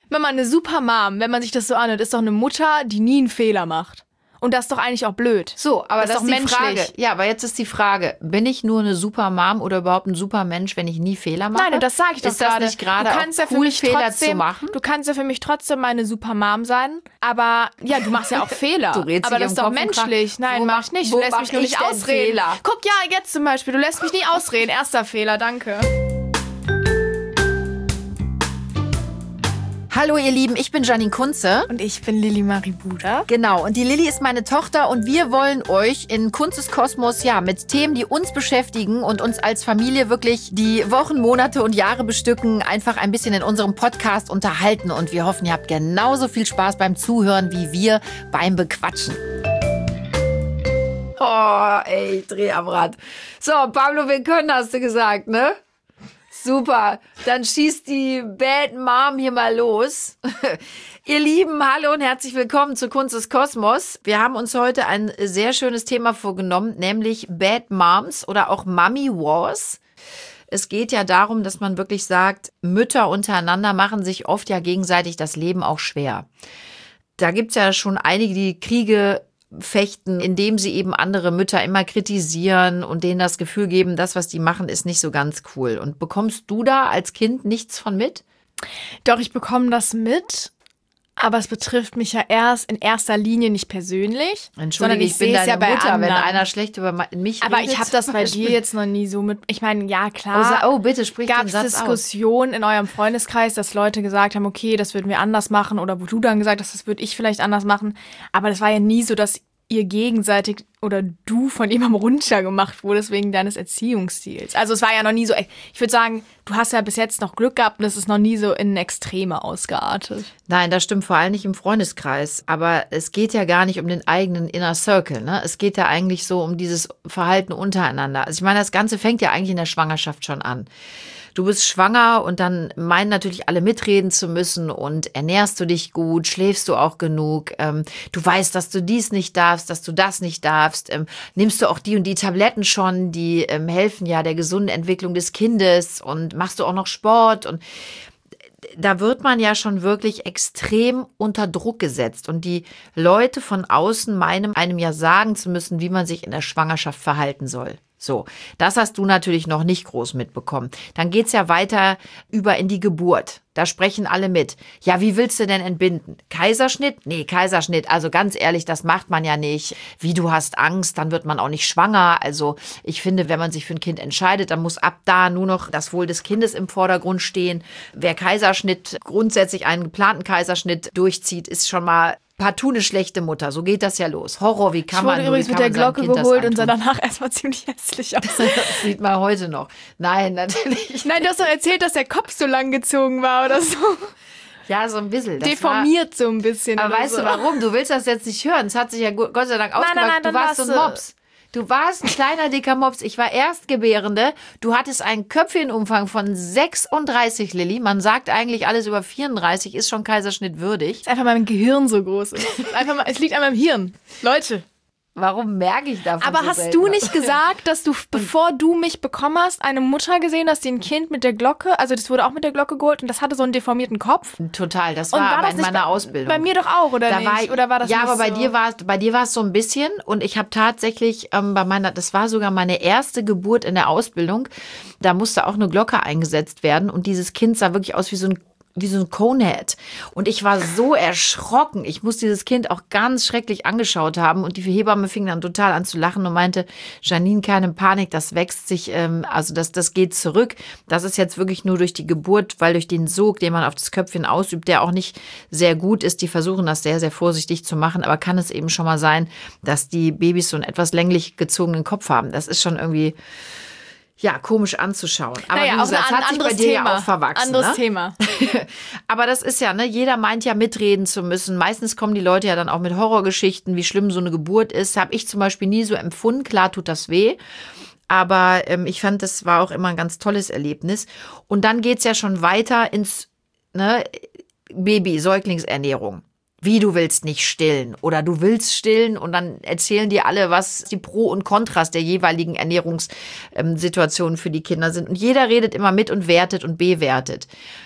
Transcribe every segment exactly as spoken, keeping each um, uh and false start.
Wenn man eine Supermom, wenn man sich das so anhört, ist doch eine Mutter, die nie einen Fehler macht. Und das ist doch eigentlich auch blöd. So, aber das, das ist, ist die menschlich. Frage. Ja, aber jetzt ist die Frage, bin ich nur eine Supermom oder überhaupt ein Supermensch, wenn ich nie Fehler mache? Nein, und das sage ich doch Ist das gerade. nicht gerade Du auch kannst ja für cool, mich Fehler trotzdem, zu machen? Du kannst ja für mich trotzdem meine Supermom sein, aber ja, du machst ja auch Fehler. Du redest aber dich das ist im doch Kopf und Kragen. menschlich. Nein, Wo mach mach- ich nicht. wo Du lässt mach mich nur ich nicht denn ausreden. Fehler? Guck, ja, jetzt zum Beispiel, du lässt mich nie ausreden. Erster Fehler, danke. Hallo ihr Lieben, ich bin Janine Kunze. Und ich bin Lilly Marie Buder. Genau, und die Lilly ist meine Tochter und wir wollen euch in Kunzes Kosmos ja mit Themen, die uns beschäftigen und uns als Familie wirklich die Wochen, Monate und Jahre bestücken, einfach ein bisschen in unserem Podcast unterhalten. Und wir hoffen, ihr habt genauso viel Spaß beim Zuhören wie wir beim Bequatschen. Oh, ey, dreh am Rad. So, Pablo, wir können, hast du gesagt, ne? Super, dann schießt die Bad Mom hier mal los. Ihr Lieben, hallo und herzlich willkommen zu Kunst des Kosmos. Wir haben uns heute ein sehr schönes Thema vorgenommen, nämlich Bad Moms oder auch Mommy Wars. Es geht ja darum, dass man wirklich sagt, Mütter untereinander machen sich oft ja gegenseitig das Leben auch schwer. Da gibt's ja schon einige, die Kriege fechten, indem sie eben andere Mütter immer kritisieren und denen das Gefühl geben, das, was die machen, ist nicht so ganz cool. Und bekommst du da als Kind nichts von mit? Doch, ich bekomme das mit, aber es betrifft mich ja erst in erster Linie nicht persönlich. Entschuldige, ich bin deine ja Mutter, anderen. Wenn einer schlecht über mich aber redet. Ich habe das bei dir jetzt noch nie so mit, ich meine, ja klar. Oh, oh bitte, sprich den Satz aus. Gab es Diskussionen in eurem Freundeskreis, dass Leute gesagt haben, okay, das würden wir anders machen oder wo du dann gesagt hast, das würde ich vielleicht anders machen. Aber das war ja nie so, dass ihr gegenseitig oder du von jemandem runtergemacht wurdest wegen deines Erziehungsstils. Also es war ja noch nie so, ich würde sagen, du hast ja bis jetzt noch Glück gehabt und es ist noch nie so in Extreme ausgeartet. Nein, das stimmt vor allem nicht im Freundeskreis. Aber es geht ja gar nicht um den eigenen Inner Circle, ne? Es geht ja eigentlich so um dieses Verhalten untereinander. Also ich meine, das Ganze fängt ja eigentlich in der Schwangerschaft schon an. Du bist schwanger und dann meinen natürlich alle mitreden zu müssen und ernährst du dich gut, schläfst du auch genug, ähm, du weißt, dass du dies nicht darfst, dass du das nicht darfst, ähm, nimmst du auch die und die Tabletten schon, die ähm, helfen ja der gesunden Entwicklung des Kindes und machst du auch noch Sport und da wird man ja schon wirklich extrem unter Druck gesetzt und die Leute von außen meinen einem ja sagen zu müssen, wie man sich in der Schwangerschaft verhalten soll. So, das hast du natürlich noch nicht groß mitbekommen. Dann geht's ja weiter über in die Geburt. Da sprechen alle mit. Ja, wie willst du denn entbinden? Kaiserschnitt? Nee, Kaiserschnitt. Also ganz ehrlich, das macht man ja nicht. Wie, du hast Angst, dann wird man auch nicht schwanger. Also ich finde, wenn man sich für ein Kind entscheidet, dann muss ab da nur noch das Wohl des Kindes im Vordergrund stehen. Wer Kaiserschnitt, grundsätzlich einen geplanten Kaiserschnitt durchzieht, ist schon mal partout eine schlechte Mutter. So geht das ja los. Horror, wie kann man Ich wurde übrigens mit der Glocke geholt und sah danach erstmal ziemlich hässlich aus. Das sieht man heute noch. Nein, natürlich. Nein, du hast doch erzählt, dass der Kopf so lang gezogen war oder so. Ja, so ein bisschen. Das deformiert war, so ein bisschen. Aber weißt so. du warum? Du willst das jetzt nicht hören. Es hat sich ja Gott sei Dank ausgemacht. Nein, nein, nein, du warst so ein Mops. Du warst ein kleiner, dicker Mops. Ich war Erstgebärende. Du hattest einen Köpfchenumfang von sechsunddreißig, Lilly. Man sagt eigentlich, alles über vierunddreißig ist schon Kaiserschnitt würdig. Es ist einfach mein Gehirn so groß. Es, ist einfach mal, es liegt an meinem Hirn. Leute. Warum merke ich davon Aber so hast selten? du nicht gesagt, dass du, bevor du mich bekommen hast, eine Mutter gesehen hast, die ein Kind mit der Glocke, also das wurde auch mit der Glocke geholt und das hatte so einen deformierten Kopf? Total, das und war, war aber das in meiner bei, Ausbildung. Bei mir doch auch, oder da nicht? War ich, oder war das ja, nicht aber bei so? dir war es, bei dir war es so ein bisschen und ich habe tatsächlich ähm, bei meiner, das war sogar meine erste Geburt in der Ausbildung, da musste auch eine Glocke eingesetzt werden und dieses Kind sah wirklich aus wie so ein wie so ein Conehead. Und ich war so erschrocken. Ich muss dieses Kind auch ganz schrecklich angeschaut haben. Und die Hebamme fing dann total an zu lachen und meinte, Janine, keine Panik, das wächst sich, ähm, also das, das geht zurück. Das ist jetzt wirklich nur durch die Geburt, weil durch den Sog, den man auf das Köpfchen ausübt, der auch nicht sehr gut ist. Die versuchen das sehr, sehr vorsichtig zu machen. Aber kann es eben schon mal sein, dass die Babys so einen etwas länglich gezogenen Kopf haben. Das ist schon irgendwie... Ja, komisch anzuschauen. Aber naja, wie gesagt, auch das hat sich bei dir Thema. ja auch verwachsen. Anderes ne? Thema. Aber das ist ja, ne, jeder meint ja mitreden zu müssen. Meistens kommen die Leute ja dann auch mit Horrorgeschichten, wie schlimm so eine Geburt ist. Habe ich zum Beispiel nie so empfunden. Klar tut das weh. Aber ähm, ich fand, das war auch immer ein ganz tolles Erlebnis. Und dann geht's ja schon weiter ins ne, Baby-Säuglingsernährung. Wie, du willst nicht stillen oder du willst stillen und dann erzählen dir alle, was die Pro und Kontras der jeweiligen Ernährungssituationen für die Kinder sind. Und jeder redet immer mit und wertet und bewertet.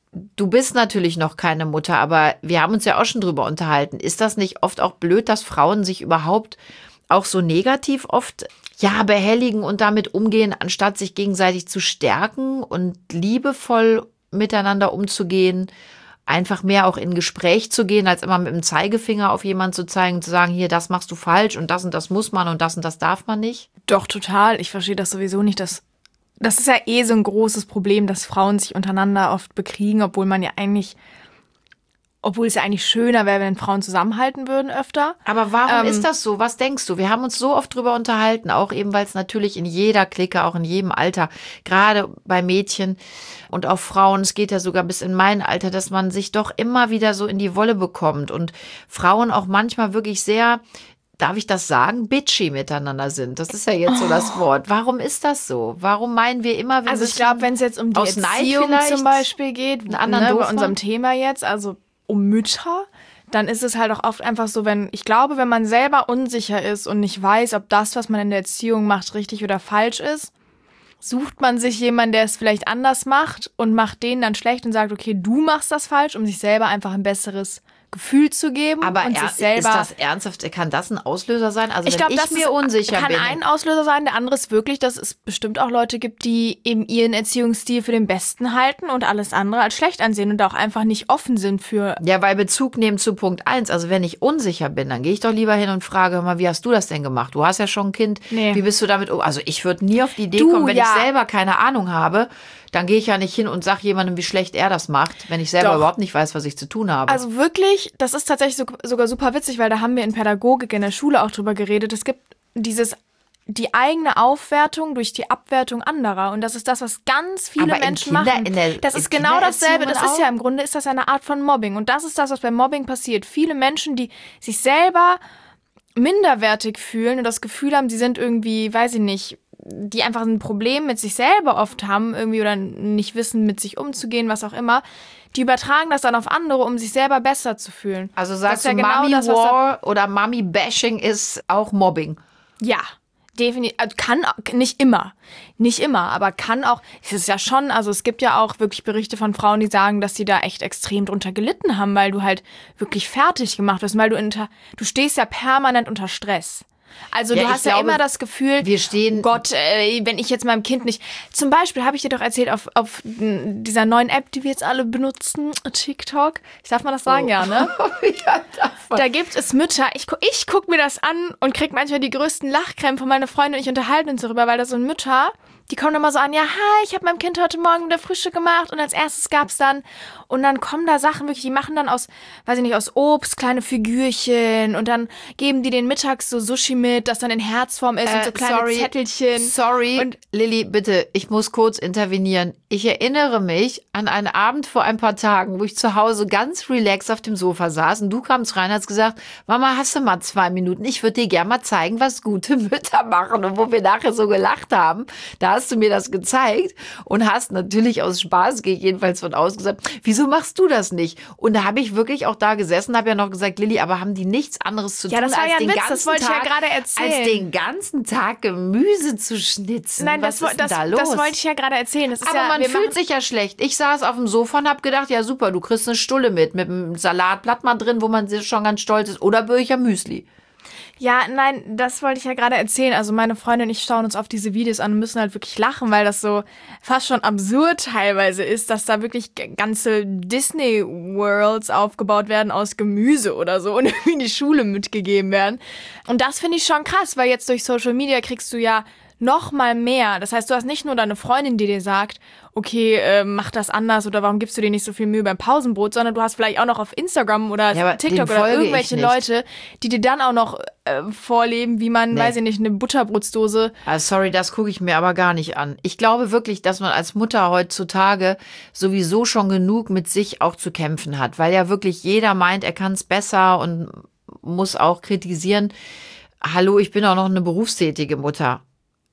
du bist natürlich noch keine Mutter, aber wir haben uns ja auch schon drüber unterhalten. Ist das nicht oft auch blöd, dass Frauen sich überhaupt auch so negativ oft ja behelligen und damit umgehen, anstatt sich gegenseitig zu stärken und liebevoll miteinander umzugehen, einfach mehr auch in Gespräch zu gehen, als immer mit dem Zeigefinger auf jemanden zu zeigen, zu sagen, hier, das machst du falsch und das und das muss man und das und das darf man nicht? Doch, total. Ich verstehe das sowieso nicht. Dass, das ist ja eh so ein großes Problem, dass Frauen sich untereinander oft bekriegen, obwohl man ja eigentlich, obwohl es ja eigentlich schöner wäre, wenn Frauen zusammenhalten würden öfter. Aber warum Ähm, ist das so? Was denkst du? Wir haben uns so oft drüber unterhalten, auch eben, weil es natürlich in jeder Clique, auch in jedem Alter, gerade bei Mädchen und auch Frauen, es geht ja sogar bis in mein Alter, dass man sich doch immer wieder so in die Wolle bekommt und Frauen auch manchmal wirklich sehr, darf ich das sagen, bitchy miteinander sind. Das ist ja jetzt so das Wort. Warum ist das so? Warum meinen wir immer, wir Also ich müssen glaube, wenn es jetzt um die aus Neid Erziehung vielleicht zum Beispiel geht, einen anderen ne, doof bei unserem machen? Thema jetzt, also um Mütter, dann ist es halt auch oft einfach so, wenn, ich glaube, wenn man selber unsicher ist und nicht weiß, ob das, was man in der Erziehung macht, richtig oder falsch ist, sucht man sich jemanden, der es vielleicht anders macht und macht den dann schlecht und sagt, okay, du machst das falsch, um sich selber einfach ein besseres Gefühl zu geben. Aber und er, sich selber, ist das ernsthaft? Kann das ein Auslöser sein? Also ich wenn glaube, ich das mir ist, unsicher kann bin. ein Auslöser sein. Der andere ist wirklich, dass es bestimmt auch Leute gibt, die eben ihren Erziehungsstil für den besten halten und alles andere als schlecht ansehen und auch einfach nicht offen sind für. Ja, weil Bezug nehmen zu Punkt eins. Also wenn ich unsicher bin, dann gehe ich doch lieber hin und frage, hör mal, wie hast du das denn gemacht? Du hast ja schon ein Kind. Nee. Wie bist du damit um? Also ich würde nie auf die Idee Du, kommen, wenn ja. ich selber keine Ahnung habe, dann gehe ich ja nicht hin und sage jemandem, wie schlecht er das macht, wenn ich selber Doch. überhaupt nicht weiß, was ich zu tun habe. Also wirklich, das ist tatsächlich so, sogar super witzig, weil da haben wir in Pädagogik in der Schule auch drüber geredet. Es gibt dieses die eigene Aufwertung durch die Abwertung anderer. Und das ist das, was ganz viele Aber in Menschen Kinder- machen. in der- das in ist genau dasselbe. Das Kindererziehungen ist ja im Grunde ist das eine Art von Mobbing. Und das ist das, was beim Mobbing passiert. Viele Menschen, die sich selber minderwertig fühlen und das Gefühl haben, sie sind irgendwie, weiß ich nicht, die einfach ein Problem mit sich selber oft haben, irgendwie oder nicht wissen, mit sich umzugehen, was auch immer, die übertragen das dann auf andere, um sich selber besser zu fühlen. Also Das sagst ist du, ja genau Mummy das, was da- War oder Mummy Bashing ist auch Mobbing? Ja, definitiv. Also kann auch- nicht immer. Nicht immer, aber kann auch. Es ist ja schon, also es gibt ja auch wirklich Berichte von Frauen, die sagen, dass sie da echt extrem drunter gelitten haben, weil du halt wirklich fertig gemacht wirst, weil du unter, du stehst ja permanent unter Stress. Also Ja, du ich hast ja glaube, immer das Gefühl, wir stehen- oh Gott, äh, wenn ich jetzt meinem Kind nicht. Zum Beispiel habe ich dir doch erzählt, auf, auf m, dieser neuen App, die wir jetzt alle benutzen, TikTok. Ich darf mal das sagen, Oh. ja, ne? Ja, darf man. Da gibt es Mütter, ich, gu- ich gucke mir das an und krieg manchmal die größten Lachkrämpfe. Meine Freunde und ich unterhalten uns darüber, weil da sind Mütter, die kommen immer so an, ja, hi, ich habe meinem Kind heute Morgen wieder Frühstück gemacht und als erstes gab's dann, und dann kommen da Sachen wirklich, die machen dann aus, weiß ich nicht, aus Obst kleine Figürchen und dann geben die den mittags so Sushi mit, das dann in Herzform ist und Äh, so kleine sorry, Zettelchen. Sorry, Und Lilly, bitte, ich muss kurz intervenieren. Ich erinnere mich an einen Abend vor ein paar Tagen, wo ich zu Hause ganz relaxed auf dem Sofa saß und du kamst rein und hast gesagt, Mama, hast du mal zwei Minuten? Ich würde dir gerne mal zeigen, was gute Mütter machen. Und wo wir nachher so gelacht haben, da hast du mir das gezeigt und hast natürlich aus Spaß, gehe ich jedenfalls von aus, gesagt, wieso machst du das nicht? Und da habe ich wirklich auch da gesessen, habe ja noch gesagt, Lilly, aber haben die nichts anderes zu Ja, tun, das war als ja ein den Witz, ganzen das wollte ich ja Tag, gerade erzählen. als den ganzen Tag Gemüse zu schnitzen? Nein, Was das, wo- ist denn das, da los? das wollte ich ja gerade erzählen. Das ist Aber ja, man wir fühlt machen- sich ja schlecht. Ich saß auf dem Sofa und habe gedacht, ja super, du kriegst eine Stulle mit, mit einem Salatblatt mal drin, wo man schon ganz stolz ist, oder Böcher Müsli. Ja, nein, das wollte ich ja gerade erzählen. Also meine Freundin und ich schauen uns auf diese Videos an und müssen halt wirklich lachen, weil das so fast schon absurd teilweise ist, dass da wirklich g- ganze Disney Worlds aufgebaut werden aus Gemüse oder so und irgendwie in die Schule mitgegeben werden. Und das finde ich schon krass, weil jetzt durch Social Media kriegst du ja noch mal mehr. Das heißt, du hast nicht nur deine Freundin, die dir sagt, okay, äh, mach das anders oder warum gibst du dir nicht so viel Mühe beim Pausenbrot, sondern du hast vielleicht auch noch auf Instagram oder Ja, aber TikTok dem oder folge ich irgendwelche nicht. Leute, die dir dann auch noch äh, vorleben, wie man, Nee. weiß ich nicht, eine Butterbrotsdose. Ah, sorry, das gucke ich mir aber gar nicht an. Ich glaube wirklich, dass man als Mutter heutzutage sowieso schon genug mit sich auch zu kämpfen hat, weil ja wirklich jeder meint, er kann es besser und muss auch kritisieren. Hallo, ich bin auch noch eine berufstätige Mutter.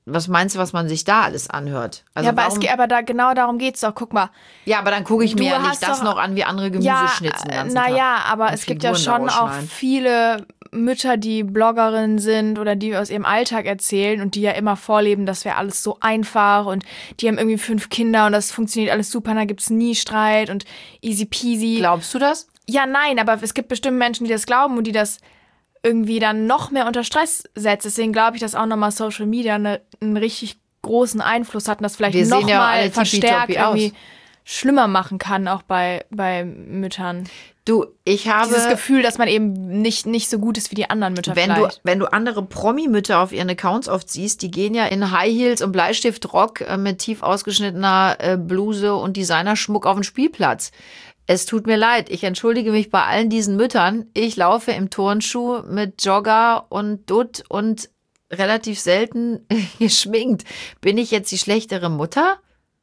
was meinst du, was man sich da alles anhört? Also ja, aber, warum, es, geht- aber da, genau darum geht's doch. Guck mal. ja, aber dann gucke ich mir Du ja nicht hast das doch- noch an, wie andere Gemüse Ja, schnitzen. den ganzen naja, Tag aber und es gibt ja Figuren schon daraus auch schneiden. viele Mütter, die Bloggerinnen sind oder die aus ihrem Alltag erzählen und die ja immer vorleben, das wäre alles so einfach und die haben irgendwie fünf Kinder und das funktioniert alles super und da gibt's nie Streit und easy peasy. Glaubst du das? Ja, nein, aber es gibt bestimmt Menschen, die das glauben und die das irgendwie dann noch mehr unter Stress setzt. Deswegen glaube ich, dass auch nochmal Social Media eine, einen richtig großen Einfluss hat und das vielleicht Wir sehen ja alle nochmal verstärkt tippitoppi aus. irgendwie schlimmer machen kann, auch bei, bei Müttern. Du, ich habe... Dieses Gefühl, dass man eben nicht, nicht so gut ist wie die anderen Mütter Wenn du, vielleicht. wenn du andere Promi-Mütter auf ihren Accounts oft siehst, die gehen ja in High Heels und Bleistiftrock äh, mit tief ausgeschnittener äh, Bluse und Designerschmuck auf den Spielplatz. Es tut mir leid, ich entschuldige mich bei allen diesen Müttern. Ich laufe im Turnschuh mit Jogger und Dutt und relativ selten geschminkt. Bin ich jetzt die schlechtere Mutter?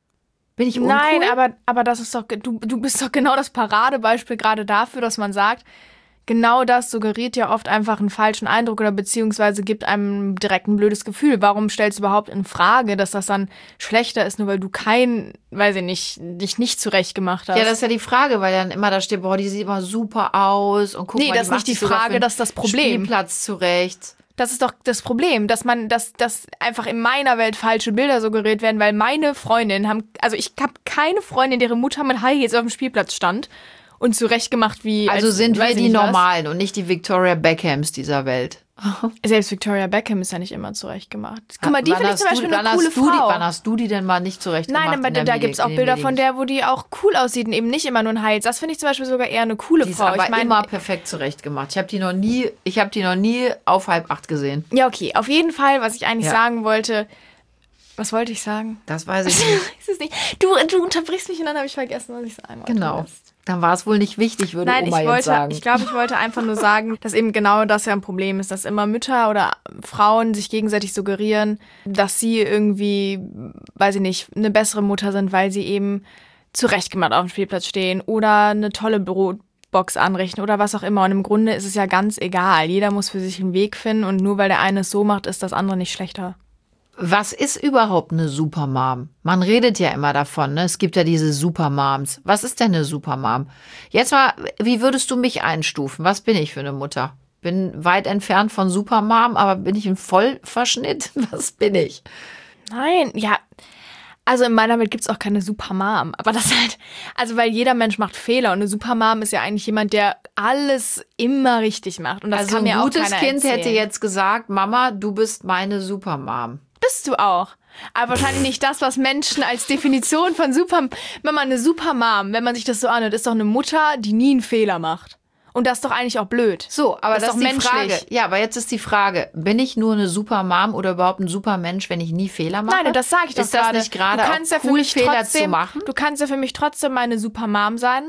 Bin ich uncool? Nein, aber, aber das ist doch, du, du bist doch genau das Paradebeispiel gerade dafür, dass man sagt, genau das suggeriert ja oft einfach einen falschen Eindruck oder beziehungsweise gibt einem direkt ein blödes Gefühl. Warum stellst du überhaupt in Frage, dass das dann schlechter ist, nur weil du kein, weiß ich nicht, dich nicht zurecht gemacht hast? Ja, das ist ja die Frage, weil dann immer da steht, boah, die sieht immer super aus und guck Nee, mal, das ist die nicht macht die sich sogar Frage, für das ist das einen Problem. Spielplatz zurecht. Das ist doch das Problem, dass man, dass, dass einfach in meiner Welt falsche Bilder suggeriert werden, weil meine Freundinnen haben, also ich habe keine Freundin, deren Mutter mit High Heels auf dem Spielplatz stand und zurechtgemacht wie. Also als, sind wir weiß ich die nicht was. Normalen und nicht die Victoria Beckhams dieser Welt. Selbst Victoria Beckham ist ja nicht immer zurechtgemacht. Guck mal, die Wann finde ich hast zum du- Beispiel wann eine coole hast du die, Frau. Wann hast du die denn mal nicht zurecht Nein, gemacht? aber in der da gibt es auch Milli- Bilder in von der, wo die auch cool aussieht und eben nicht immer nur ein Hals. Das finde ich zum Beispiel sogar eher eine coole Die ist Frau. aber Ich meine, immer perfekt zurecht gemacht. Ich habe die noch nie, ich habe die noch nie auf halb acht gesehen. ja, okay. Auf jeden Fall, was ich eigentlich Ja. sagen wollte. Was wollte ich sagen? Das weiß ich nicht. Ich weiß es nicht. Du, du unterbrichst mich und dann habe ich vergessen, was ich sagen wollte. Genau. Mist. Dann war es wohl nicht wichtig, würde Nein, ich Oma jetzt wollte, sagen. ich glaube, ich wollte einfach nur sagen, dass eben genau das ja ein Problem ist, dass immer Mütter oder Frauen sich gegenseitig suggerieren, dass sie irgendwie, weiß ich nicht, eine bessere Mutter sind, weil sie eben zurechtgemacht auf dem Spielplatz stehen oder eine tolle Brotbox anrichten oder was auch immer. Und im Grunde ist es ja ganz egal. Jeder muss für sich einen Weg finden und nur weil der eine es so macht, ist das andere nicht schlechter. Was ist überhaupt eine Supermom? Man redet ja immer davon, ne? Es gibt ja diese Supermoms. Was ist denn eine Supermom? Jetzt mal, wie würdest du mich einstufen? Was bin ich für eine Mutter? Bin weit entfernt von Supermom, aber bin ich ein Vollverschnitt? Was bin ich? Nein, ja. Also in meiner Welt gibt es auch keine Supermom. Aber das halt, also weil jeder Mensch macht Fehler und eine Supermom ist ja eigentlich jemand, der alles immer richtig macht. Und das Also kann ein mir gutes auch keiner Kind erzählen. hätte jetzt gesagt, Mama, du bist meine Supermom. Bist du auch. Aber wahrscheinlich nicht das, was Menschen als Definition von Super... Wenn man eine Supermom, wenn man sich das so anhört, ist doch eine Mutter, die nie einen Fehler macht. Und das ist doch eigentlich auch blöd. So, aber Das das, ist ist doch die menschlich. Frage. Ja, aber jetzt ist die Frage, bin ich nur eine Supermom oder überhaupt ein Supermensch, wenn ich nie Fehler mache? Nein, und das sage ich doch Ist das gerade. nicht gerade Du auch kannst ja für cool, mich Fehler trotzdem, zu machen? Du kannst ja für mich trotzdem meine Supermom sein,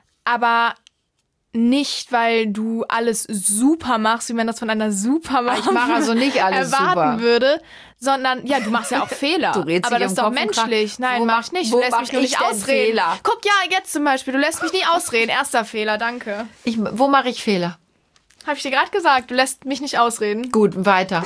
aber nicht, weil du alles super machst, wie man das von einer Supermom Ich mache also nicht alles erwarten super. würde, sondern, ja, du machst ja auch Fehler. Du redest aber dich das ist um doch Kopf und Kragen. menschlich. Nein, Wo mach mach- ich nicht. wo Du lässt mach mich nur ich nicht denn ausreden. Fehler? Guck, ja, jetzt zum Beispiel, du lässt mich nie ausreden. Erster Fehler, danke. Ich, wo mache ich Fehler? Habe ich dir gerade gesagt, du lässt mich nicht ausreden. Gut, weiter.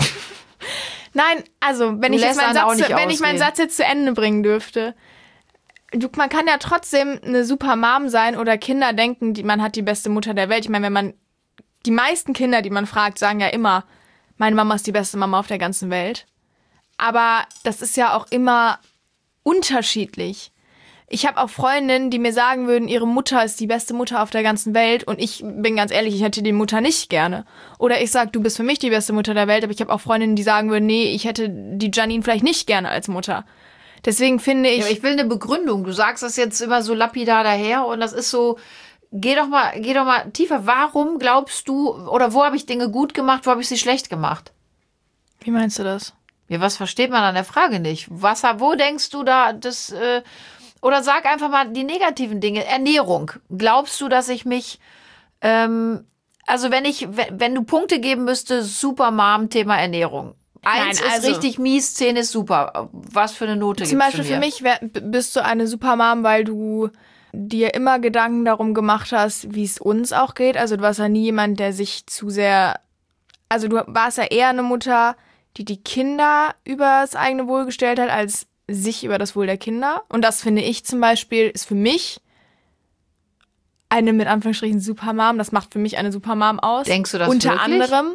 Nein, also, wenn, Du ich jetzt, lässt meinen einen auch Satz, nicht wenn ich meinen ausreden. Satz jetzt zu Ende bringen dürfte. Du, man kann ja trotzdem eine super Mom sein oder Kinder denken, die, man hat die beste Mutter der Welt. Ich meine, wenn man, die meisten Kinder, die man fragt, sagen ja immer, meine Mama ist die beste Mama auf der ganzen Welt. Aber das ist ja auch immer unterschiedlich. Ich habe auch Freundinnen, die mir sagen würden, ihre Mutter ist die beste Mutter auf der ganzen Welt und ich bin ganz ehrlich, ich hätte die Mutter nicht gerne. Oder ich sage, du bist für mich die beste Mutter der Welt, aber ich habe auch Freundinnen, die sagen würden, nee, ich hätte die Janine vielleicht nicht gerne als Mutter. Deswegen finde ich... Ja, aber ich will eine Begründung. Du sagst das jetzt immer so lapidar daher und das ist so, geh doch mal, geh doch mal tiefer. Warum glaubst du, oder wo habe ich Dinge gut gemacht, wo habe ich sie schlecht gemacht? Wie meinst du das? Ja, was versteht man an der Frage nicht? Was, wo denkst du da, das, äh, oder sag einfach mal die negativen Dinge. Ernährung. Glaubst du, dass ich mich, ähm, also wenn ich, wenn, wenn du Punkte geben müsstest, super Mom, Thema Ernährung. Eins Nein, ist also- richtig mies, zehn ist super. Was für eine Note Zum gibst Beispiel du mir? für mich wär, b- bist du eine Supermom, weil du dir immer Gedanken darum gemacht hast, wie es uns auch geht. Also du warst ja nie jemand, der sich zu sehr... Also du warst ja eher eine Mutter, die die Kinder über das eigene Wohl gestellt hat, als sich über das Wohl der Kinder. Und das finde ich zum Beispiel, ist für mich eine mit Anführungsstrichen Supermom. Das macht für mich eine Supermom aus. Denkst du das Unter wirklich? anderem.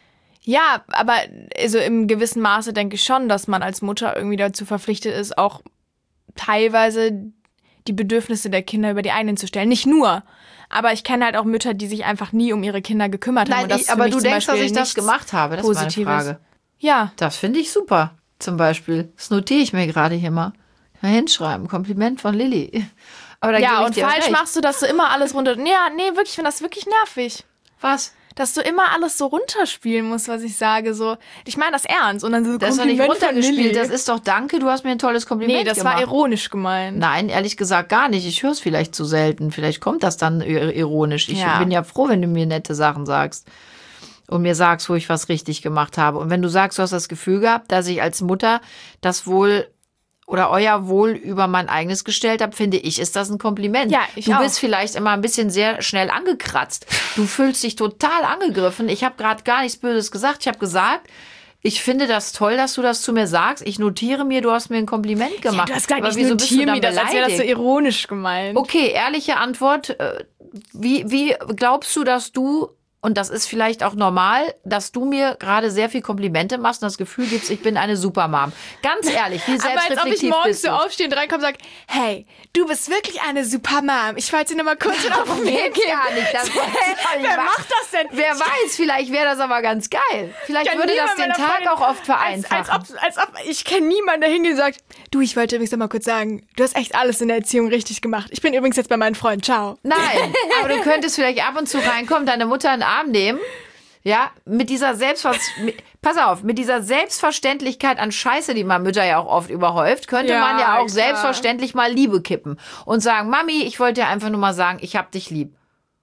Ja, aber also im gewissen Maße denke ich schon, dass man als Mutter irgendwie dazu verpflichtet ist, auch teilweise die Bedürfnisse der Kinder über die eigenen zu stellen. Nicht nur. Aber ich kenne halt auch Mütter, die sich einfach nie um ihre Kinder gekümmert haben. Nein, Und das ich, ist für aber mich du zum denkst, dass Beispiel ich das nichts gemacht habe. Das Positives. ist meine Frage. Ja. Das finde ich super, zum Beispiel. Das notiere ich mir gerade hier mal. Mal hinschreiben. Kompliment von Lilly. Aber da Ja, gebe ich und dir auch falsch recht. machst du, dass du immer alles runter... Ja, nee, wirklich, ich finde das wirklich nervig. Was? Dass du immer alles so runterspielen musst, was ich sage. So, ich meine das ernst. Und dann so Das ist doch nicht Kompliment von runtergespielt. Lilly. Das ist doch Danke, du hast mir ein tolles Kompliment Nee, das gemacht. war ironisch gemeint. Nein, ehrlich gesagt gar nicht. Ich höre es vielleicht zu selten. Vielleicht kommt das dann ir- ironisch. Ich Ja. bin ja froh, wenn du mir nette Sachen sagst und mir sagst, wo ich was richtig gemacht habe. Und wenn du sagst, du hast das Gefühl gehabt, dass ich als Mutter das Wohl oder euer Wohl über mein eigenes gestellt habe, finde ich, ist das ein Kompliment. Ja, ich du auch. bist vielleicht immer ein bisschen sehr schnell angekratzt. Du fühlst dich total angegriffen. Ich habe gerade gar nichts Böses gesagt. Ich habe gesagt, ich finde das toll, dass du das zu mir sagst. Ich notiere mir, du hast mir ein Kompliment gemacht. Ja, du hast gesagt, Aber ich wieso bist du notiere dann mir das, als wäre das so beleidigt? ironisch gemeint. Okay, ehrliche Antwort. Äh, Wie, wie glaubst du, dass du, und das ist vielleicht auch normal, dass du mir gerade sehr viel Komplimente machst und das Gefühl gibst, ich bin eine Supermom. Ganz ehrlich, wie Aber als ob ich selbstreflektiv morgens bist so du? aufstehe und reinkomme und sage, hey, du bist wirklich eine Supermom. Ich wollte dir nur mal kurz auf den Weg geben. gar nicht. Das Wer macht das denn? Wer weiß, vielleicht wäre das aber ganz geil. Vielleicht kann würde das niemand den meiner Tag Freundin- auch oft Als, vereinfachen. als, ob, als ob, ich kenne niemanden, der hingeht und sagt, du, ich wollte übrigens noch mal kurz sagen, du hast echt alles in der Erziehung richtig gemacht. Ich bin übrigens jetzt bei meinem Freund, ciao. Nein, aber du könntest vielleicht ab und zu reinkommen, deine Mutter in den Arm nehmen. Ja, mit dieser Selbstver mit, pass auf, mit dieser Selbstverständlichkeit an Scheiße, die man Mütter ja auch oft überhäuft, könnte Ja, man ja auch klar. selbstverständlich mal Liebe kippen und sagen, Mami, ich wollte dir einfach nur mal sagen, ich hab dich lieb.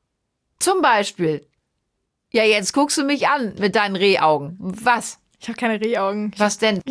Zum Beispiel. Ja, jetzt guckst du mich an mit deinen Rehaugen. Was? Ich habe keine Rehaugen. Was denn?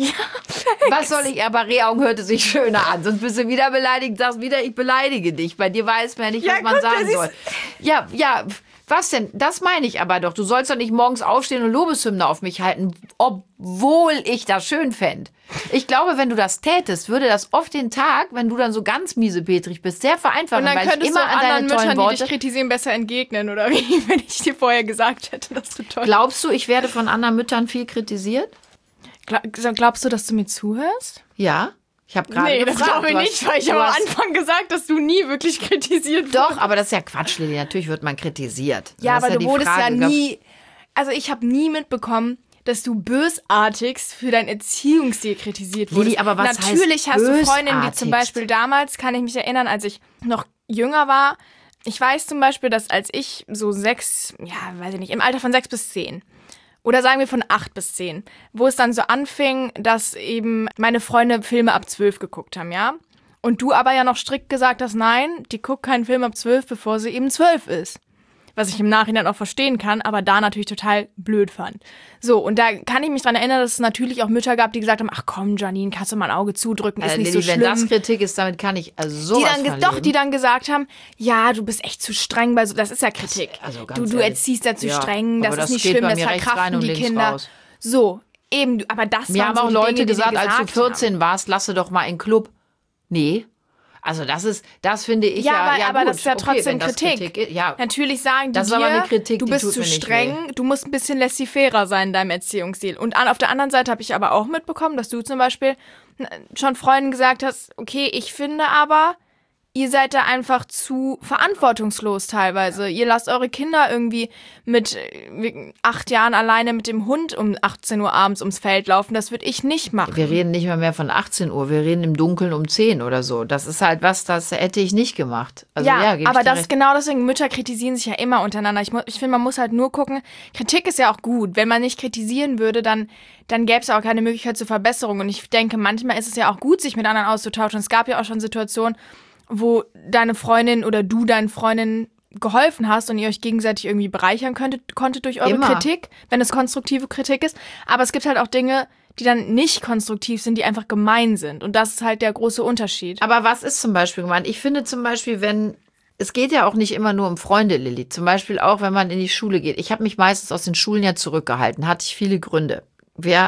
Was soll ich? Aber Rehaugen hörte sich schöner an. Sonst bist du wieder beleidigt, sagst wieder, ich beleidige dich. Bei dir weiß man ja nicht, Ja, was man guck, sagen das soll. Ja, ja, was denn? Das meine ich aber doch. Du sollst doch nicht morgens aufstehen und Lobeshymne auf mich halten, obwohl ich das schön fände. Ich glaube, wenn du das tätest, würde das oft den Tag, wenn du dann so ganz miesepetrig bist, sehr vereinfachen, Und dann weil ich könntest immer du an deine anderen tollen Müttern, die Worte... dich kritisieren, besser entgegnen, oder wie, wenn ich dir vorher gesagt hätte, dass du toll Glaubst du, ich werde von anderen Müttern viel kritisiert? Glaub, glaubst du, dass du mir zuhörst? Ja. Ich habe gerade Nee, das gefragt. glaube ich Du hast- nicht, weil ich du habe am hast- Anfang gesagt, dass du nie wirklich kritisiert wurdest. Doch, aber das ist ja Quatsch, Lili. Natürlich wird man kritisiert. Ja, Das ist aber du die wurdest Frage. ja nie. Also ich habe nie mitbekommen, dass du bösartigst für deinen Erziehungsstil kritisiert wurdest. Lilly, aber was Natürlich heißt hast du Freundinnen, wie zum bösartigst? Beispiel damals, kann ich mich erinnern, als ich noch jünger war. Ich weiß zum Beispiel, dass als ich so sechs, ja, weiß ich nicht, im Alter von sechs bis zehn. Oder sagen wir von acht bis zehn, wo es dann so anfing, dass eben meine Freunde Filme ab zwölf geguckt haben, ja? Und du aber ja noch strikt gesagt hast, nein, die guckt keinen Film ab zwölf, bevor sie eben zwölf ist. Was ich im Nachhinein auch verstehen kann, aber da natürlich total blöd fand. So, und da kann ich mich dran erinnern, dass es natürlich auch Mütter gab, die gesagt haben, ach komm, Janine, kannst du mal ein Auge zudrücken, ist Äh, nicht Lilly, so wenn schlimm. das Kritik ist, damit kann ich also Die sowas dann, ge- von doch, leben. die dann gesagt haben, ja, du bist echt zu streng bei so, das ist ja Kritik. also ganz du, du ehrlich. erziehst da zu Ja, streng, das aber ist das nicht geht schlimm, bei das mir rechts rein verkraften und die links Kinder. raus. So, eben, aber das Mir waren haben so auch Leute Dinge, die gesagt, die als du gesagt vierzehn haben. warst, lasse doch mal einen Club. Nee. Also das ist, das finde ich ja, Ja, aber, ja aber gut. das ist ja Okay, trotzdem wenn das Kritik. ist, ja. Natürlich sagen die Das ist dir, aber eine Kritik, du die bist tut zu mir nicht streng, du musst ein bisschen laissez-fairer sein in deinem Erziehungsstil. Und an, auf der anderen Seite habe ich aber auch mitbekommen, dass du zum Beispiel schon Freunden gesagt hast, okay, ich finde aber, ihr seid da einfach zu verantwortungslos teilweise. Ihr lasst eure Kinder irgendwie mit äh, acht Jahren alleine mit dem Hund um achtzehn Uhr abends ums Feld laufen. Das würde ich nicht machen. Wir reden nicht mal mehr von achtzehn Uhr, wir reden im Dunkeln um zehn oder so. Das ist halt was, das hätte ich nicht gemacht. Also, ja, ja, geb ich aber dir das recht. genau deswegen, Mütter kritisieren sich ja immer untereinander. Ich, mu- ich finde, man muss halt nur gucken, Kritik ist ja auch gut. Wenn man nicht kritisieren würde, dann, dann gäbe es ja auch keine Möglichkeit zur Verbesserung. Und ich denke, manchmal ist es ja auch gut, sich mit anderen auszutauschen. Es gab ja auch schon Situationen, wo deine Freundin oder du deinen Freundinnen geholfen hast und ihr euch gegenseitig irgendwie bereichern könntet, konntet durch eure Immer. Kritik, wenn es konstruktive Kritik ist. Aber es gibt halt auch Dinge, die dann nicht konstruktiv sind, die einfach gemein sind. Und das ist halt der große Unterschied. Aber was ist zum Beispiel gemeint? Ich finde zum Beispiel, wenn, es geht ja auch nicht immer nur um Freunde, Lilly. Zum Beispiel auch, wenn man in die Schule geht. Ich habe mich meistens aus den Schulen ja zurückgehalten, hatte ich viele Gründe. Wer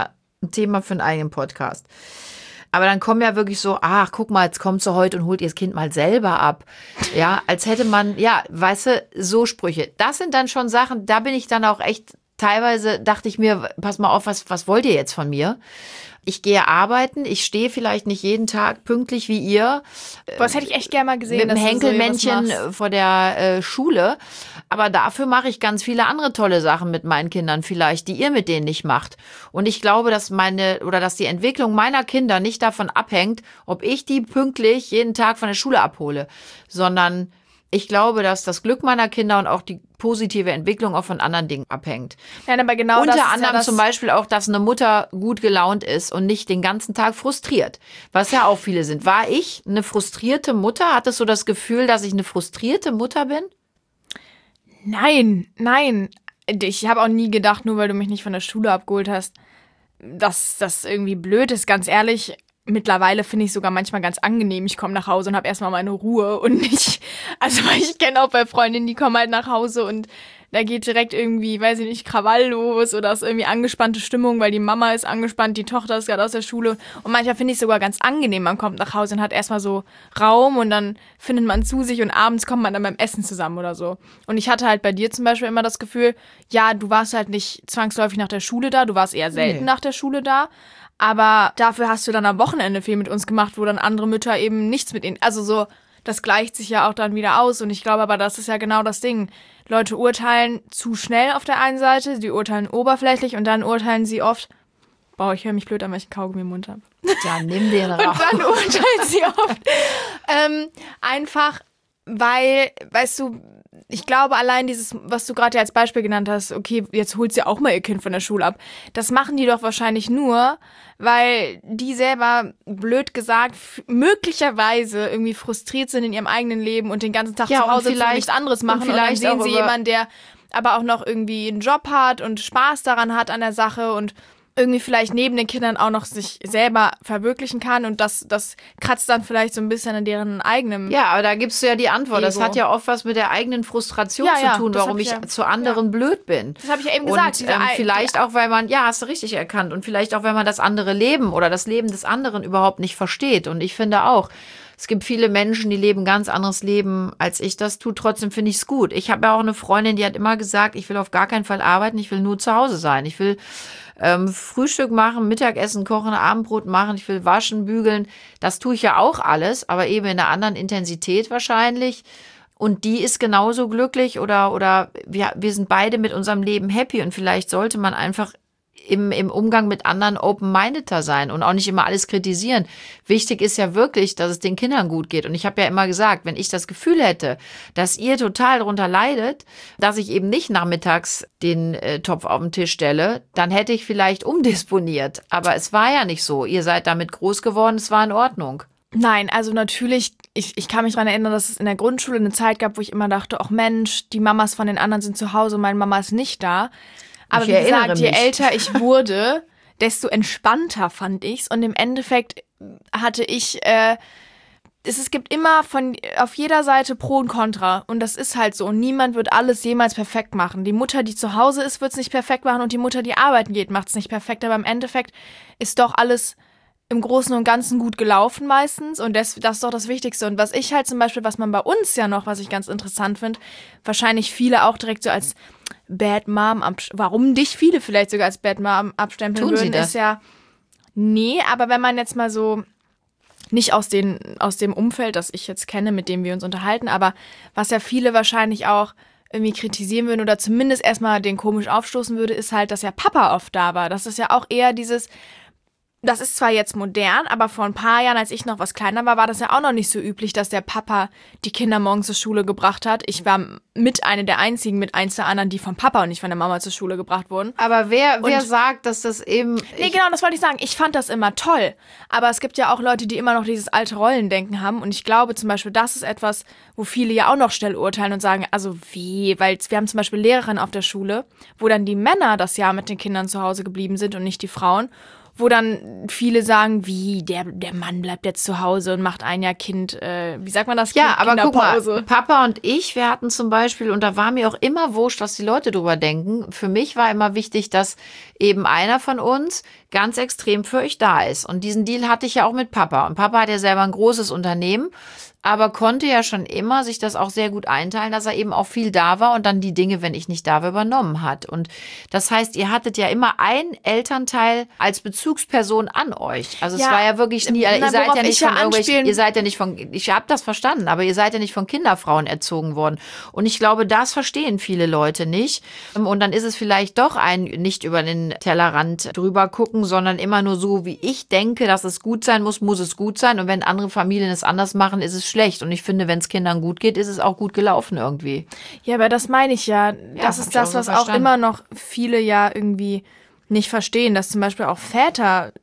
ein Thema für einen eigenen Podcast. Aber dann kommen ja wirklich so, ach, guck mal, jetzt kommt sie heute und holt ihr das Kind mal selber ab. Ja, als hätte man, ja, weißt du, so Sprüche. Das sind dann schon Sachen, da bin ich dann auch echt, teilweise dachte ich mir, pass mal auf, was, was wollt ihr jetzt von mir? Ich gehe arbeiten, ich stehe vielleicht nicht jeden Tag pünktlich wie ihr. Boah, das hätte ich echt gerne mal gesehen. Mit einem Henkelmännchen so vor der äh, Schule. Aber dafür mache ich ganz viele andere tolle Sachen mit meinen Kindern vielleicht, die ihr mit denen nicht macht. Und ich glaube, dass meine oder dass die Entwicklung meiner Kinder nicht davon abhängt, ob ich die pünktlich jeden Tag von der Schule abhole, sondern ich glaube, dass das Glück meiner Kinder und auch die positive Entwicklung auch von anderen Dingen abhängt. Nein, aber genau Unter das ist anderem ja das zum Beispiel auch, dass eine Mutter gut gelaunt ist und nicht den ganzen Tag frustriert. Was ja auch viele sind. War ich eine frustrierte Mutter? Hattest du das Gefühl, dass ich eine frustrierte Mutter bin? Nein, nein. Ich habe auch nie gedacht, nur weil du mich nicht von der Schule abgeholt hast, dass das irgendwie blöd ist. Ganz ehrlich, mittlerweile finde ich sogar manchmal ganz angenehm. Ich komme nach Hause und habe erstmal meine Ruhe und nicht, also ich kenne auch bei Freundinnen, die kommen halt nach Hause und da geht direkt irgendwie, weiß ich nicht, Krawall los oder ist irgendwie angespannte Stimmung, weil die Mama ist angespannt, die Tochter ist gerade aus der Schule. Und manchmal finde ich es sogar ganz angenehm. Man kommt nach Hause und hat erstmal so Raum und dann findet man zu sich und abends kommt man dann beim Essen zusammen oder so. Und ich hatte halt bei dir zum Beispiel immer das Gefühl, ja, du warst halt nicht zwangsläufig nach der Schule da, du warst eher selten nee. nach der Schule da. Aber dafür hast du dann am Wochenende viel mit uns gemacht, wo dann andere Mütter eben nichts mit ihnen, also so, das gleicht sich ja auch dann wieder aus. Und ich glaube aber, das ist ja genau das Ding. Leute urteilen zu schnell auf der einen Seite, die urteilen oberflächlich und dann urteilen sie oft, boah, ich höre mich blöd an, weil ich einen Kaugummi im Mund habe. Ja, nimm den raus. Und dann urteilen sie oft ähm, einfach, weil, weißt du, ich glaube, allein dieses, was du gerade als Beispiel genannt hast, okay, jetzt holt sie auch mal ihr Kind von der Schule ab. Das machen die doch wahrscheinlich nur, weil die selber, blöd gesagt, f- möglicherweise irgendwie frustriert sind in ihrem eigenen Leben und den ganzen Tag ja, zu Hause sitzen und nichts anderes machen. Und, und dann vielleicht sehen sie jemanden, der aber auch noch irgendwie einen Job hat und Spaß daran hat an der Sache und irgendwie vielleicht neben den Kindern auch noch sich selber verwirklichen kann und das, das kratzt dann vielleicht so ein bisschen an deren eigenem Ja, aber da gibst du ja die Antwort. Ego. Das hat ja oft was mit der eigenen Frustration ja, zu ja, tun, warum ich ja, zu anderen ja. blöd bin. Das habe ich ja eben gesagt. Und ähm, vielleicht auch, weil man, ja, hast du richtig erkannt, und vielleicht auch, wenn man das andere Leben oder das Leben des anderen überhaupt nicht versteht. Und ich finde auch, es gibt viele Menschen, die leben ein ganz anderes Leben, als ich das tue. Trotzdem finde ich es gut. Ich habe ja auch eine Freundin, die hat immer gesagt, ich will auf gar keinen Fall arbeiten, ich will nur zu Hause sein. Ich will ähm, Frühstück machen, Mittagessen kochen, Abendbrot machen, ich will waschen, bügeln. Das tue ich ja auch alles, aber eben in einer anderen Intensität wahrscheinlich. Und die ist genauso glücklich oder, oder wir, wir sind beide mit unserem Leben happy. Und vielleicht sollte man einfach im, im Umgang mit anderen open-mindeder sein und auch nicht immer alles kritisieren. Wichtig ist ja wirklich, dass es den Kindern gut geht. Und ich habe ja immer gesagt, wenn ich das Gefühl hätte, dass ihr total darunter leidet, dass ich eben nicht nachmittags den äh, Topf auf den Tisch stelle, dann hätte ich vielleicht umdisponiert. Aber es war ja nicht so. Ihr seid damit groß geworden, es war in Ordnung. Nein, also natürlich, ich, ich kann mich daran erinnern, dass es in der Grundschule eine Zeit gab, wo ich immer dachte, ach Mensch, die Mamas von den anderen sind zu Hause und meine Mama ist nicht da. Aber ich wie gesagt, mich. je älter ich wurde, desto entspannter fand ich's. Und im Endeffekt hatte ich, äh, es, es gibt immer von auf jeder Seite Pro und Contra. Und das ist halt so. Und niemand wird alles jemals perfekt machen. Die Mutter, die zu Hause ist, wird's nicht perfekt machen. Und die Mutter, die arbeiten geht, macht's nicht perfekt. Aber im Endeffekt ist doch alles im Großen und Ganzen gut gelaufen meistens. Und das, das ist doch das Wichtigste. Und was ich halt zum Beispiel, was man bei uns ja noch, was ich ganz interessant finde, wahrscheinlich viele auch direkt so als Bad Mom, abst- warum dich viele vielleicht sogar als Bad Mom abstempeln Tun sie würden, das? ist ja, nee, aber wenn man jetzt mal so, nicht aus, den, aus dem Umfeld, das ich jetzt kenne, mit dem wir uns unterhalten, aber was ja viele wahrscheinlich auch irgendwie kritisieren würden oder zumindest erstmal den komisch aufstoßen würde, ist halt, dass ja Papa oft da war. Das ist ja auch eher dieses, das ist zwar jetzt modern, aber vor ein paar Jahren, als ich noch was kleiner war, war das ja auch noch nicht so üblich, dass der Papa die Kinder morgens zur Schule gebracht hat. Ich war mit einer der einzigen, mit eins der anderen, die vom Papa und nicht von der Mama zur Schule gebracht wurden. Aber wer, wer Und- sagt, dass das eben... Nee, genau, das wollte ich sagen. Ich fand das immer toll. Aber es gibt ja auch Leute, die immer noch dieses alte Rollendenken haben. Und ich glaube zum Beispiel, das ist etwas, wo viele ja auch noch schnell urteilen und sagen, also wie? Weil wir haben zum Beispiel Lehrerinnen auf der Schule, wo dann die Männer das Jahr mit den Kindern zu Hause geblieben sind und nicht die Frauen. Wo dann viele sagen, wie, der, der Mann bleibt jetzt zu Hause und macht ein Jahr Kind, äh, wie sagt man das? Ja, aber guck mal, Kinderpause. Papa und ich, wir hatten zum Beispiel, und da war mir auch immer wurscht, was die Leute drüber denken. Für mich war immer wichtig, dass eben einer von uns ganz extrem für euch da ist. Und diesen Deal hatte ich ja auch mit Papa. Und Papa hat ja selber ein großes Unternehmen, aber konnte ja schon immer sich das auch sehr gut einteilen, dass er eben auch viel da war und dann die Dinge, wenn ich nicht da war, übernommen hat. Und das heißt, ihr hattet ja immer einen Elternteil als Bezugsperson an euch. Also es Ja, war ja wirklich nie, na, ihr seid worauf ja nicht ich ja von irgendwelchen, anspielen- ihr seid ja nicht von, ich habe das verstanden, aber ihr seid ja nicht von Kinderfrauen erzogen worden. Und ich glaube, das verstehen viele Leute nicht. Und dann ist es vielleicht doch ein nicht über den Tellerrand drüber gucken, sondern immer nur so, wie ich denke, dass es gut sein muss, muss es gut sein. Und wenn andere Familien es anders machen, ist es schlecht. Und ich finde, wenn es Kindern gut geht, ist es auch gut gelaufen irgendwie. Ja, aber das meine ich ja. Das hab ist ich das, auch so was auch verstanden. immer noch viele ja irgendwie nicht verstehen, dass zum Beispiel auch Väter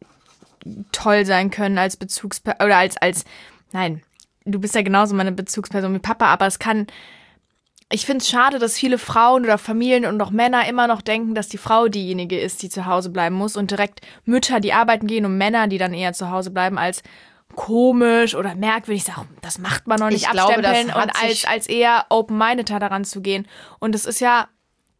toll sein können als Bezugsperson oder als, als, nein, du bist ja genauso meine Bezugsperson wie Papa, aber es kann, ich finde es schade, dass viele Frauen oder Familien und auch Männer immer noch denken, dass die Frau diejenige ist, die zu Hause bleiben muss und direkt Mütter, die arbeiten gehen und Männer, die dann eher zu Hause bleiben, als komisch oder merkwürdig sagen, das macht man noch nicht, Ich glaube, das abstempeln hat und als, sich- als eher open-minded daran zu gehen. Und es ist ja,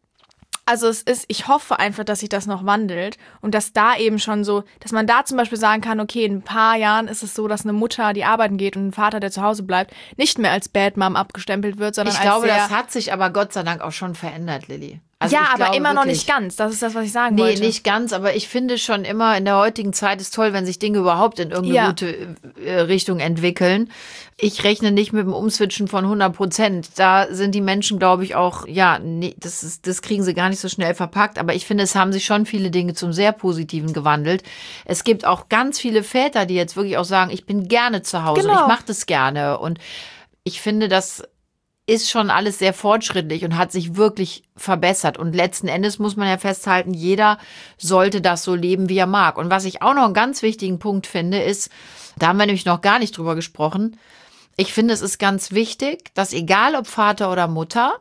also es ist, ich hoffe einfach, dass sich das noch wandelt und dass da eben schon so, dass man da zum Beispiel sagen kann, okay, in ein paar Jahren ist es so, dass eine Mutter, die arbeiten geht und ein Vater, der zu Hause bleibt, nicht mehr als Bad Mom abgestempelt wird, sondern Ich als glaube, sehr, das hat sich aber Gott sei Dank auch schon verändert, Lilly. Also ja, ich aber glaube immer noch wirklich- nicht ganz. Das ist das, was ich sagen Nee, wollte. nicht ganz, aber ich finde schon immer, in der heutigen Zeit ist toll, wenn sich Dinge überhaupt in irgendeine Ja. gute äh, Richtung entwickeln. Ich rechne nicht mit dem Umswitchen von hundert Prozent. Da sind die Menschen, glaube ich, auch, ja, nee, das, ist, das kriegen sie gar nicht so schnell verpackt. Aber ich finde, es haben sich schon viele Dinge zum sehr Positiven gewandelt. Es gibt auch ganz viele Väter, die jetzt wirklich auch sagen, ich bin gerne zu Hause, Genau. ich mache das gerne. Und ich finde, das ist schon alles sehr fortschrittlich und hat sich wirklich verbessert. Und letzten Endes muss man ja festhalten, jeder sollte das so leben, wie er mag. Und was ich auch noch einen ganz wichtigen Punkt finde, ist, da haben wir nämlich noch gar nicht drüber gesprochen, ich finde, es ist ganz wichtig, dass egal ob Vater oder Mutter,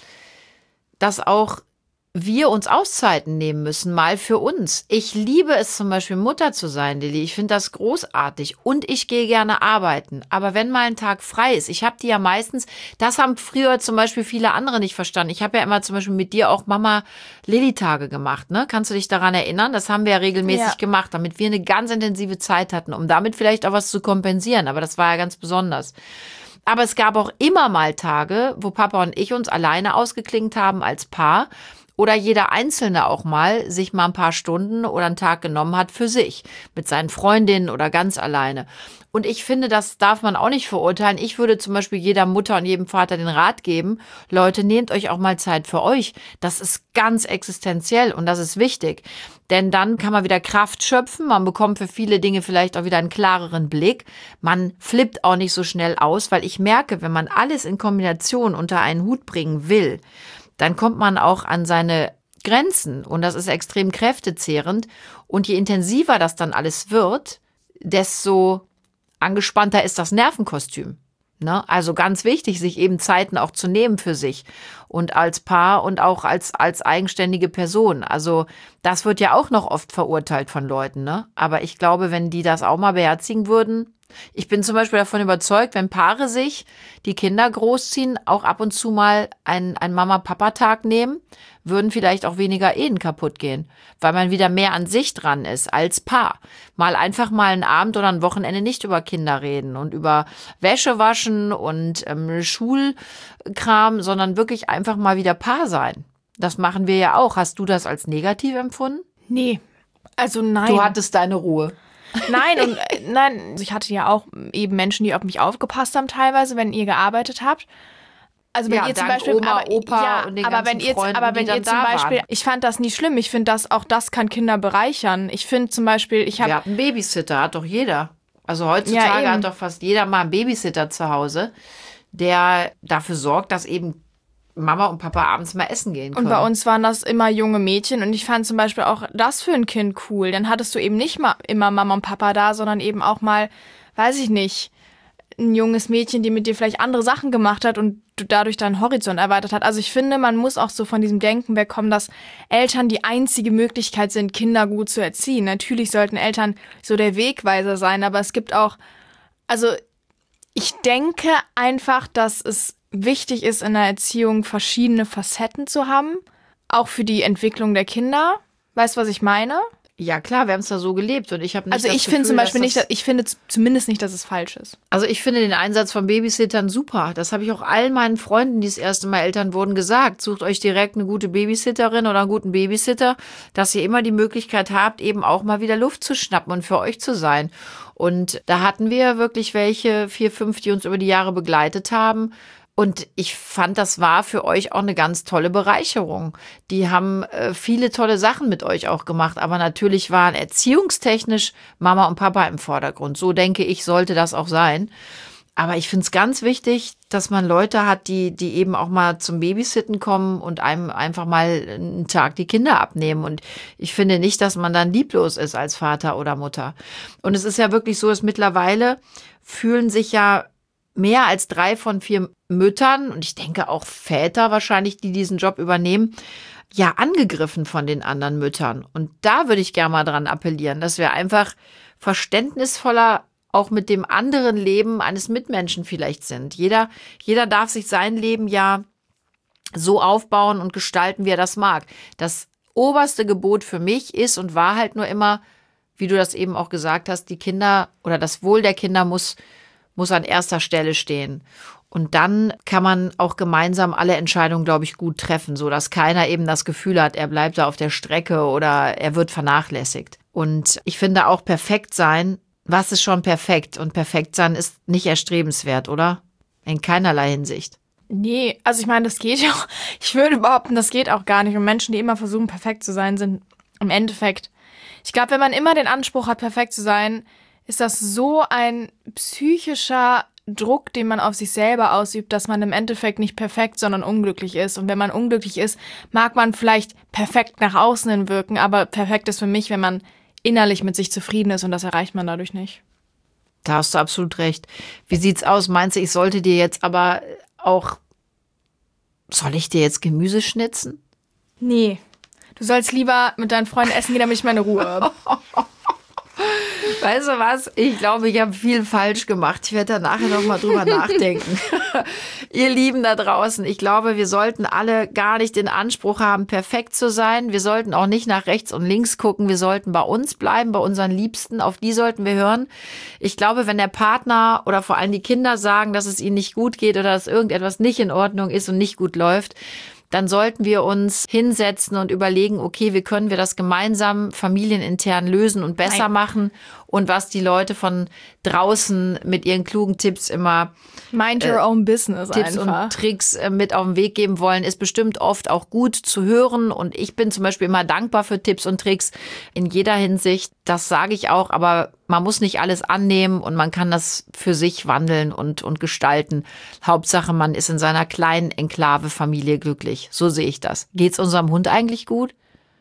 dass auch wir uns Auszeiten nehmen müssen, mal für uns. Ich liebe es zum Beispiel, Mutter zu sein, Lilly. Ich finde das großartig und ich gehe gerne arbeiten. Aber wenn mal ein Tag frei ist, ich habe die ja meistens, das haben früher zum Beispiel viele andere nicht verstanden. Ich habe ja immer zum Beispiel mit dir auch Mama-Lilly-Tage gemacht, ne? Kannst du dich daran erinnern? Das haben wir ja regelmäßig Ja. gemacht, damit wir eine ganz intensive Zeit hatten, um damit vielleicht auch was zu kompensieren. Aber das war ja ganz besonders. Aber es gab auch immer mal Tage, wo Papa und ich uns alleine ausgeklingt haben als Paar oder jeder Einzelne auch mal sich mal ein paar Stunden oder einen Tag genommen hat für sich, mit seinen Freundinnen oder ganz alleine. Und ich finde, das darf man auch nicht verurteilen. Ich würde zum Beispiel jeder Mutter und jedem Vater den Rat geben, Leute, nehmt euch auch mal Zeit für euch. Das ist ganz existenziell und das ist wichtig. Denn dann kann man wieder Kraft schöpfen, man bekommt für viele Dinge vielleicht auch wieder einen klareren Blick. Man flippt auch nicht so schnell aus, weil ich merke, wenn man alles in Kombination unter einen Hut bringen will, dann kommt man auch an seine Grenzen und das ist extrem kräftezehrend. Und je intensiver das dann alles wird, desto angespannter ist das Nervenkostüm. Ne? Also ganz wichtig, sich eben Zeiten auch zu nehmen für sich und als Paar und auch als, als eigenständige Person. Also das wird ja auch noch oft verurteilt von Leuten. Ne? Aber ich glaube, wenn die das auch mal beherzigen würden, ich bin zum Beispiel davon überzeugt, wenn Paare sich die Kinder großziehen, auch ab und zu mal einen, einen Mama-Papa-Tag nehmen, würden vielleicht auch weniger Ehen kaputt gehen, weil man wieder mehr an sich dran ist als Paar. Mal einfach mal einen Abend oder ein Wochenende nicht über Kinder reden und über Wäsche waschen und ähm, Schulkram, sondern wirklich einfach mal wieder Paar sein. Das machen wir ja auch. Hast du das als negativ empfunden? Nee, also nein. Du hattest deine Ruhe. Nein, und äh, nein, ich hatte ja auch eben Menschen, die auf mich aufgepasst haben teilweise, wenn ihr gearbeitet habt. Also wenn Ja, ihr zum dank Beispiel, Oma, aber, Opa ja, und den aber ganzen wenn ihr, Freunden, aber wenn die ihr dann zum da Beispiel, waren. ich fand das nie schlimm. Ich finde, dass auch das kann Kinder bereichern. Ich finde zum Beispiel, ich Wir habe, hatten Babysitter, hat doch jeder. Also heutzutage Ja, eben. hat doch fast jeder mal einen Babysitter zu Hause, der dafür sorgt, dass eben Mama und Papa abends mal essen gehen können. und bei uns waren das immer junge Mädchen und ich fand zum Beispiel auch das für ein Kind cool. Dann hattest du eben nicht mal immer Mama und Papa da, sondern eben auch mal, weiß ich nicht, ein junges Mädchen, die mit dir vielleicht andere Sachen gemacht hat und du dadurch deinen Horizont erweitert hat. Also ich finde, man muss auch so von diesem Denken wegkommen, dass Eltern die einzige Möglichkeit sind, Kinder gut zu erziehen. Natürlich sollten Eltern so der Wegweiser sein, aber es gibt auch, also ich denke einfach, dass es wichtig ist, in der Erziehung verschiedene Facetten zu haben, auch für die Entwicklung der Kinder. Weißt du, was ich meine? Ja klar, wir haben es da so gelebt und ich habe nicht Also das ich finde Gefühl, zum Beispiel dass nicht, das- dass- ich finde z- zumindest nicht, dass es falsch ist. Also ich finde den Einsatz von Babysittern super. Das habe ich auch all meinen Freunden, die das erste Mal Eltern wurden, gesagt. Sucht euch direkt eine gute Babysitterin oder einen guten Babysitter, dass ihr immer die Möglichkeit habt, eben auch mal wieder Luft zu schnappen und für euch zu sein. Und da hatten wir wirklich welche, vier, fünf, die uns über die Jahre begleitet haben. Und ich fand, das war für euch auch eine ganz tolle Bereicherung. Die haben äh, viele tolle Sachen mit euch auch gemacht. Aber natürlich waren erziehungstechnisch Mama und Papa im Vordergrund. So denke ich, sollte das auch sein. Aber ich finde es ganz wichtig, dass man Leute hat, die, die eben auch mal zum Babysitten kommen und einem einfach mal einen Tag die Kinder abnehmen. Und ich finde nicht, dass man dann lieblos ist als Vater oder Mutter. Und es ist ja wirklich so, dass mittlerweile fühlen sich ja mehr als drei von vier Müttern und ich denke auch Väter wahrscheinlich, die diesen Job übernehmen, ja angegriffen von den anderen Müttern. Und da würde ich gerne mal dran appellieren, dass wir einfach verständnisvoller auch mit dem anderen Leben eines Mitmenschen vielleicht sind. Jeder, jeder darf sich sein Leben ja so aufbauen und gestalten, wie er das mag. Das oberste Gebot für mich ist und war halt nur immer, wie du das eben auch gesagt hast, die Kinder oder das Wohl der Kinder muss muss an erster Stelle stehen. Und dann kann man auch gemeinsam alle Entscheidungen, glaube ich, gut treffen, so dass keiner eben das Gefühl hat, er bleibt da auf der Strecke oder er wird vernachlässigt. Und ich finde auch perfekt sein, was ist schon perfekt? Und perfekt sein ist nicht erstrebenswert, oder? In keinerlei Hinsicht. Nee, also ich meine, das geht ja auch, ich würde behaupten, das geht auch gar nicht. Und Menschen, die immer versuchen, perfekt zu sein, sind im Endeffekt, ich glaube, wenn man immer den Anspruch hat, perfekt zu sein, ist das so ein psychischer Druck, den man auf sich selber ausübt, dass man im Endeffekt nicht perfekt, sondern unglücklich ist. Und wenn man unglücklich ist, mag man vielleicht perfekt nach außen hin wirken, aber perfekt ist für mich, wenn man innerlich mit sich zufrieden ist und das erreicht man dadurch nicht. Da hast du absolut recht. Wie sieht's aus? Meinst du, ich sollte dir jetzt aber auch, soll ich dir jetzt Gemüse schnitzen? Nee, du sollst lieber mit deinen Freunden essen gehen, damit ich meine Ruhe habe. Weißt du was? Ich glaube, ich habe viel falsch gemacht. Ich werde da nachher noch mal drüber nachdenken. Ihr Lieben da draußen, ich glaube, wir sollten alle gar nicht den Anspruch haben, perfekt zu sein. Wir sollten auch nicht nach rechts und links gucken. Wir sollten bei uns bleiben, bei unseren Liebsten. Auf die sollten wir hören. Ich glaube, wenn der Partner oder vor allem die Kinder sagen, dass es ihnen nicht gut geht oder dass irgendetwas nicht in Ordnung ist und nicht gut läuft, dann sollten wir uns hinsetzen und überlegen, okay, wie können wir das gemeinsam familienintern lösen und besser Nein. machen und was die Leute von draußen mit ihren klugen Tipps immer Mind your own business Tipps einfach. und Tricks äh, mit auf den Weg geben wollen, ist bestimmt oft auch gut zu hören. Und ich bin zum Beispiel immer dankbar für Tipps und Tricks in jeder Hinsicht. Das sage ich auch, aber man muss nicht alles annehmen und man kann das für sich wandeln und, und gestalten. Hauptsache, man ist in seiner kleinen Enklave Familie glücklich. So sehe ich das. Geht's unserem Hund eigentlich gut?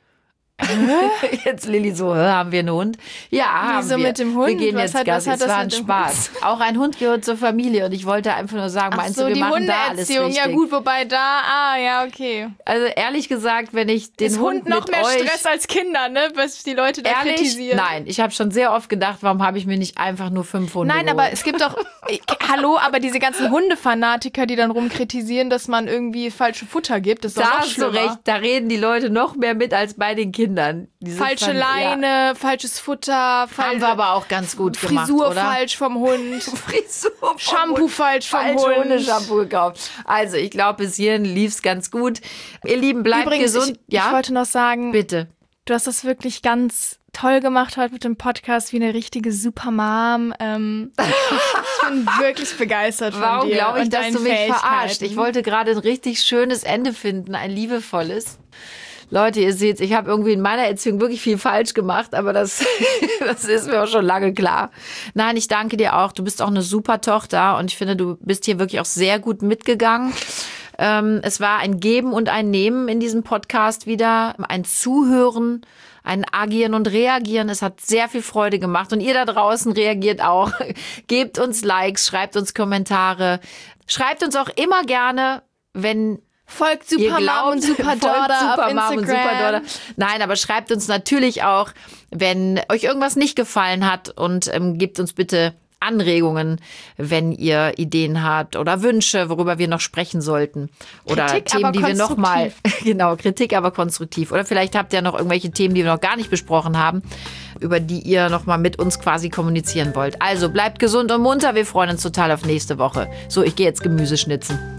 Jetzt Lilly so, hä, haben wir einen Hund? Ja, haben Wieso wir. mit dem Hund? Wir gehen Was jetzt hat- was Gassi. hat Es das war ein mit dem Spaß. Auch ein Hund gehört zur Familie und ich wollte einfach nur sagen, Ach meinst so, du, wir die machen da alles Hundeerziehung. richtig? Ja gut, wobei da, ah ja, okay. Also ehrlich gesagt, wenn ich den Ist Hund, Hund noch mit mehr euch, Stress als Kinder, ne? Was die Leute da ehrlich, kritisieren. nein, ich habe schon sehr oft gedacht, warum habe ich mir nicht einfach nur fünf Hunde Nein, geholt? aber es gibt doch, äh, hallo, aber diese ganzen Hundefanatiker, die dann rumkritisieren, dass man irgendwie falsche Futter gibt, das ist doch da noch hast du schlimmer. recht, da reden die Leute noch mehr mit als bei den Kindern. Diese Falsche Fan- Leine, falsches Futter, Haben falsche wir aber auch ganz gut gemacht, Frisur oder? falsch vom Hund, Frisur vom Shampoo Hund. falsch vom Falsche Hund. Hundeshampoo gekauft. Also, ich glaube, bis hierhin lief's ganz gut. Ihr Lieben, bleibt Übrigens, gesund. ich, ja, ich wollte noch sagen, bitte. du hast das wirklich ganz toll gemacht heute mit dem Podcast, wie eine richtige Supermom. Ähm, ich bin wirklich begeistert von Warum dir glaube ich, und dass deinen du mich Fähigkeiten. verarscht? Ich wollte gerade ein richtig schönes Ende finden, ein liebevolles. Leute, ihr seht, ich habe irgendwie in meiner Erziehung wirklich viel falsch gemacht, aber das, das ist mir auch schon lange klar. Nein, ich danke dir auch. Du bist auch eine super Tochter und ich finde, du bist hier wirklich auch sehr gut mitgegangen. Ähm, es war ein Geben und ein Nehmen in diesem Podcast wieder, ein Zuhören, ein Agieren und Reagieren. Es hat sehr viel Freude gemacht und ihr da draußen reagiert auch. Gebt uns Likes, schreibt uns Kommentare, schreibt uns auch immer gerne, wenn Folgt ihr Supermom glaubt, und Super folgt Daughter auf Supermom Instagram. und Superdaughter. Nein, aber schreibt uns natürlich auch, wenn euch irgendwas nicht gefallen hat und ähm, gebt uns bitte Anregungen, wenn ihr Ideen habt oder Wünsche, worüber wir noch sprechen sollten. Oder Kritik, Themen, die wir noch mal, genau, Kritik, aber konstruktiv. Oder vielleicht habt ihr noch irgendwelche Themen, die wir noch gar nicht besprochen haben, über die ihr noch mal mit uns quasi kommunizieren wollt. Also bleibt gesund und munter. Wir freuen uns total auf nächste Woche. So, ich gehe jetzt Gemüse schnitzen.